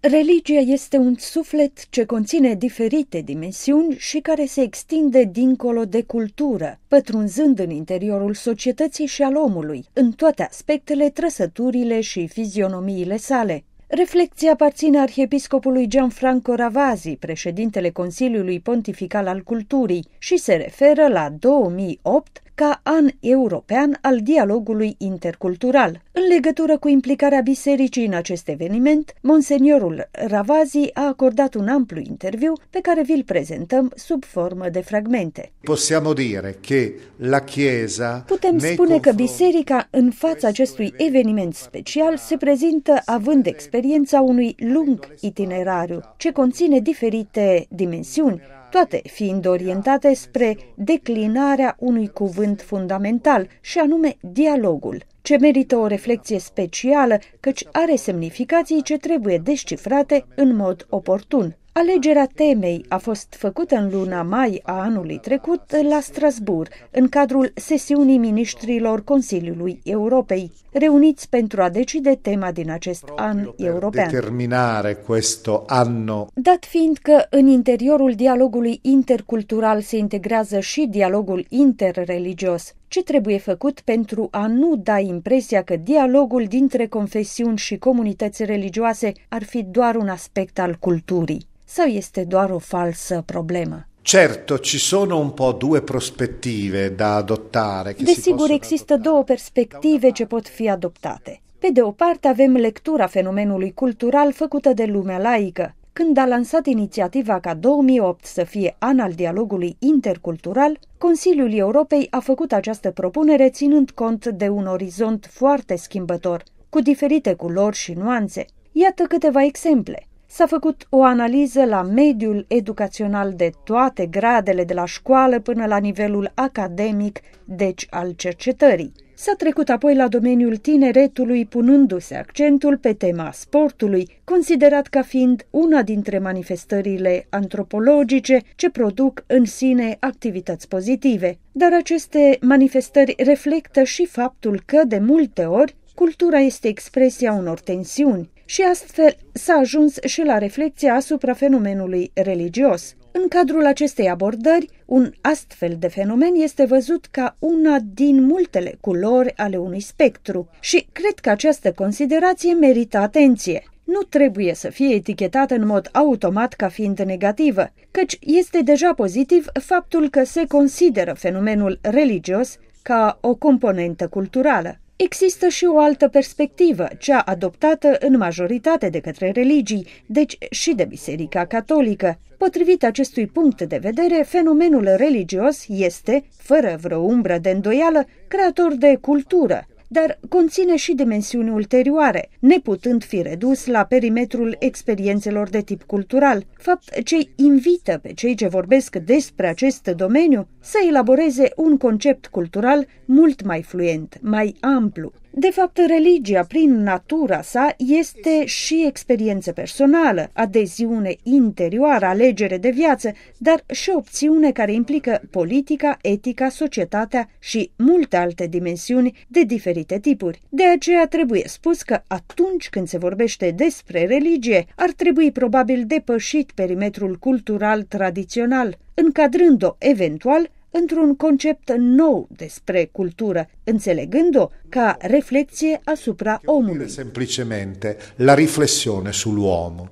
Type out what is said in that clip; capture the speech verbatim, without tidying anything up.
Religia este un suflet ce conține diferite dimensiuni și care se extinde dincolo de cultură, pătrunzând în interiorul societății și al omului, în toate aspectele, trăsăturile și fizionomiile sale. Reflecția aparține arhiepiscopului Gianfranco Ravasi, președintele Consiliului Pontifical al Culturii, și se referă la două mii opt ca an european al dialogului intercultural. În legătură cu implicarea bisericii în acest eveniment, monseniorul Ravasi a acordat un amplu interviu pe care vi-l prezentăm sub formă de fragmente. Possiamo dire che la Chiesa Putem spune că biserica în fața acestui eveniment special se prezintă având experiența unui lung itinerariu ce conține diferite dimensiuni, toate fiind orientate spre declinarea unui cuvânt fundamental, și anume dialogul, ce merită o reflecție specială, căci are semnificații ce trebuie descifrate în mod oportun. Alegerea temei a fost făcută în luna mai a anului trecut la Strasbourg, în cadrul sesiunii miniștrilor Consiliului Europei, reuniți pentru a decide tema din acest an european. Determinare questo anno. Dat fiind că în interiorul dialogului intercultural se integrează și dialogul interreligios, ce trebuie făcut pentru a nu da impresia că dialogul dintre confesiuni și comunități religioase ar fi doar un aspect al culturii? Sau este doar o falsă problemă? Certo, ci sono un po' due prospettive da adottare. Desigur, există două perspective ce pot fi adoptate. Pe de o parte avem lectura fenomenului cultural făcută de lumea laică. Când a lansat inițiativa ca două mii opt să fie an al dialogului intercultural, Consiliul Europei a făcut această propunere ținând cont de un orizont foarte schimbător, cu diferite culori și nuanțe. Iată câteva exemple. S-a făcut o analiză la mediul educațional de toate gradele, de la școală până la nivelul academic, deci al cercetării. S-a trecut apoi la domeniul tineretului, punându-se accentul pe tema sportului, considerat ca fiind una dintre manifestările antropologice ce produc în sine activități pozitive. Dar aceste manifestări reflectă și faptul că, de multe ori, cultura este expresia unor tensiuni și astfel s-a ajuns și la reflecția asupra fenomenului religios. În cadrul acestei abordări, un astfel de fenomen este văzut ca una din multele culori ale unui spectru și cred că această considerație merită atenție. Nu trebuie să fie etichetată în mod automat ca fiind negativă, căci este deja pozitiv faptul că se consideră fenomenul religios ca o componentă culturală. Există și o altă perspectivă, cea adoptată în majoritate de către religii, deci și de Biserica Catolică. Potrivit acestui punct de vedere, fenomenul religios este, fără vreo umbră de îndoială, creator de cultură, dar conține și dimensiuni ulterioare, neputând fi redus la perimetrul experiențelor de tip cultural, fapt ce invită pe cei ce vorbesc despre acest domeniu să elaboreze un concept cultural mult mai fluent, mai amplu. De fapt, religia, prin natura sa, este și experiență personală, adeziune interioară, alegere de viață, dar și opțiune care implică politica, etica, societatea și multe alte dimensiuni de diferite tipuri. De aceea trebuie spus că atunci când se vorbește despre religie, ar trebui probabil depășit perimetrul cultural tradițional, încadrând-o eventual într-un concept nou despre cultură, înțelegând-o ca reflexie asupra omului. Semplicemente la riflessione sull'uomo.